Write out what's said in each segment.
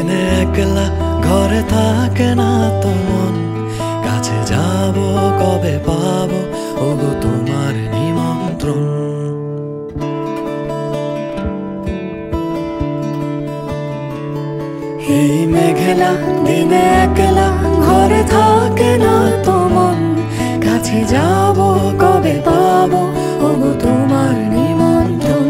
দিনে একলা ঘরে থাকে না তো মন, কাছে যাব কবে পাবো ওগো তোমার নিমন্ত্রণ। এই মেঘলা দিনে একলা ঘরে থাকে না তো মন, কাছে যাব কবে পাবো ওগো তোমার নিমন্ত্রণ।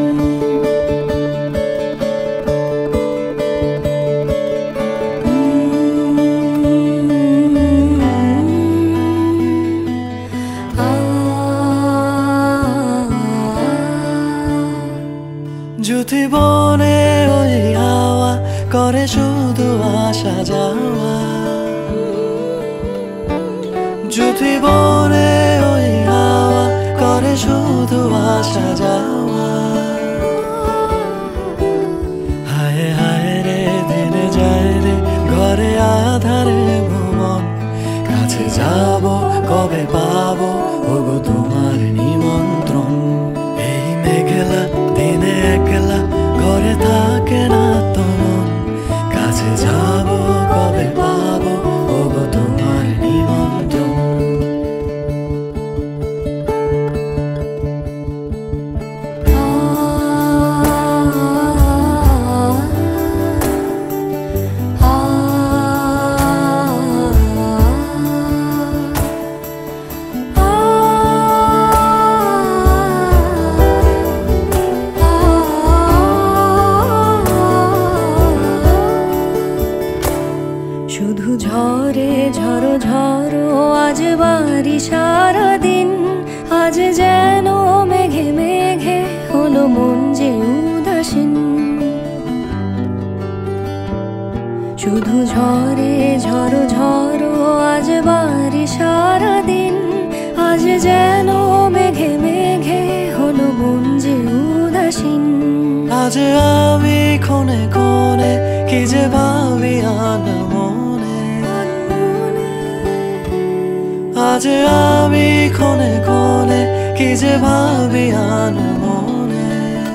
যদি বনে ওই হাওয়া করে শুধু আসা যাওয়া, যদি বনে ওই হাওয়া করে শুধু আসা যাওয়া। হায় হায় রে দিনে যায় রে ঘরে আধারে ভুবন, কাছে যাব কবে পাবো ওগো তোমার নিমন্ত্রণ। এই মেঘলা দিনে একলা ঘরে থাকে না তো মন, কাছে যাব কবে পাবো ওগো তোমার নিমন্ত্রণ। শুধু ঝরে ঝড়ো ঝড়ো আজ বাড়ি সারাদিন, আজ যেন মেঘে মেঘে হলো মন যে উদাসীন। শুধু ঝরে ঝড়ো ঝড়ো আজ বাড়ি সারাদিন, আজ যেন মেঘে মেঘে হলো মন যে উদাসীন। আজ আমি ক্ষণে ক্ষণে কি যে ভাবি আনমনে, আজ আমি ক্ষণে ক্ষণে কি যে ভাবি আনমনে।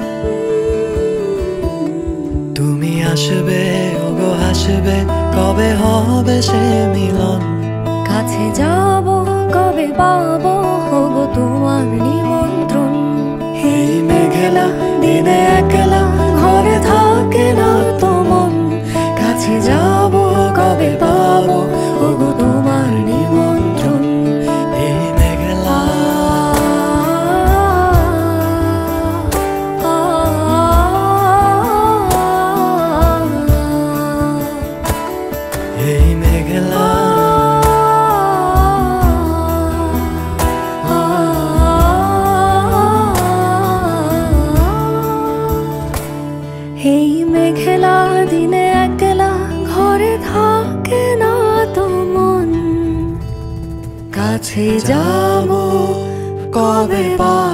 তুমি আসবে ওগো আসবে কবে হবে সে মিলন, কাছে যাব কবে পাবো ওগো তোমার নিমন্ত্রণ। এই মেঘলা দিনে একলা ঘরে থাকে না তো মন, কাছে যাব কবে পাবো ওগো তোমার নিমন্ত্রণ। এই মেঘলা এই মেঘলা এই মেঘলা দিনে একলা ঘরে থাকে না তো মন, কাছে যাব কবে পাবো